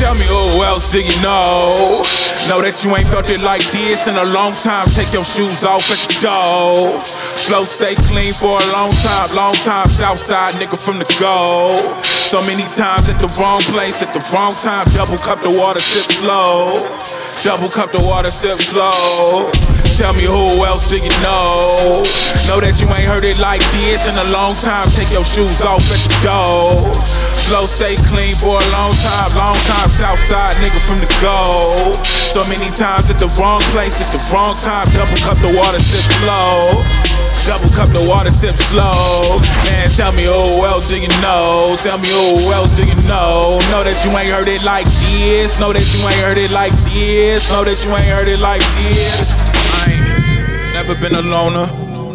tell me who else do you know? Know that you ain't felt it like this in a long time. Take your shoes off at the door. Flow stay clean for a long time. Southside nigga from the go. So many times at the wrong place, at the wrong time. Double cup the water, sip slow. Double cup the water, sip slow. Tell me who else do you know? Know that you ain't heard it like this in a long time. Take your shoes off at the door. Flow stay clean for a long time. Southside nigga from the go. So many times at the wrong place, at the wrong time. Double cup the water, sip slow. Double cup the water, sip slow. Man, tell me who else do you know? Tell me who else do you know? Know that you ain't heard it like this. Know that you ain't heard it like this. Know that you ain't heard it like this. I ain't never been a loner.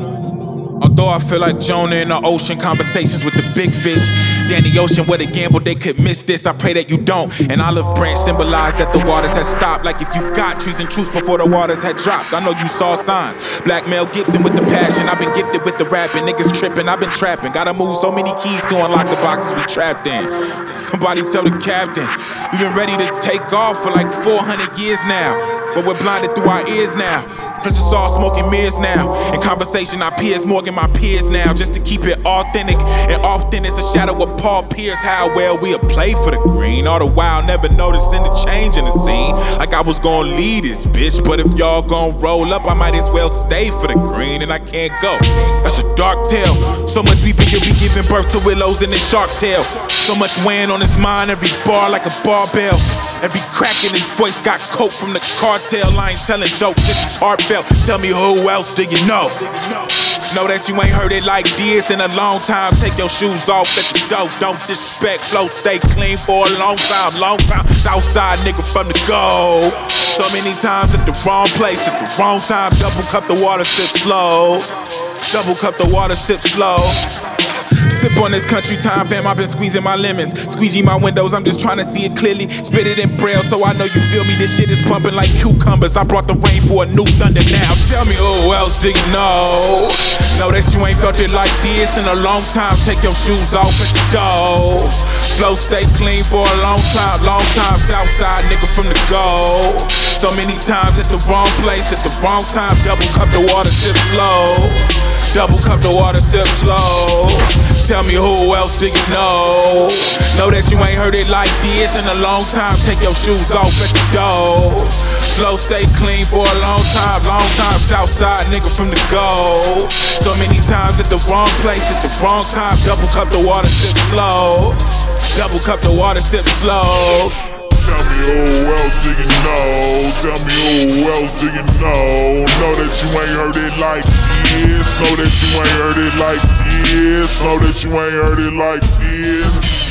Although I feel like Jonah in the ocean, conversations with the big fish. Danny Ocean, what a gamble, they could miss this. I pray that you don't. An olive branch symbolized that the waters had stopped. Like if you got trees and truths before the waters had dropped. I know you saw signs. Black Mel Gibson with the passion. I've been gifted with the rapping. Niggas tripping, I've been trapping. Gotta move so many keys to unlock the boxes we trapped in. Somebody tell the captain, we been ready to take off for like 400 years now. But we're blinded through our ears now. Cause it's all smoking mirrors now. In conversation, our peers more than my peers now. Just to keep it authentic. And often it's a shadow of Paul Pierce. How well we'll play for the green. All the while never noticing the change in the scene. Like I was gonna lead this bitch. But if y'all gon' roll up, I might as well stay for the green. And I can't go. That's a dark tale. So much weeping, you'll be giving birth to willows in this shark tail. So much weighing on his mind, every bar like a barbell. Every crack in his voice got coke from the cartel. I ain't telling jokes, this is heartfelt. Tell me who else do you know? Know that you ain't heard it like this in a long time. Take your shoes off at the door. Don't disrespect, flow stay clean for a long time. Southside nigga from the go. So many times at the wrong place, at the wrong time. Double cup the water, sip slow. Double cup the water, sip slow. Sip on this country time, fam, I've been squeezing my lemons. Squeegee my windows, I'm just trying to see it clearly. Spit it in braille so I know you feel me. This shit is pumping like cucumbers. I brought the rain for a new thunder now. Tell me who else do you know? Know that you ain't felt it like this in a long time. Take your shoes off at the door. Flow stay clean for a long time. Southside nigga from the go. So many times at the wrong place, at the wrong time. Double cup the water, sip slow. Double cup the water, sip slow. Tell me who else do you know? Know that you ain't heard it like this in a long time. Take your shoes off at the door. Flow stay clean for a long time. Southside nigga from the go. So many times at the wrong place, at the wrong time. Double cup the water, sip slow. Double cup the water, sip slow. Tell me who else do you know? Tell me who else do you know? Know that you ain't heard it like this. Know that you ain't heard it like this. Know that you ain't heard it like this.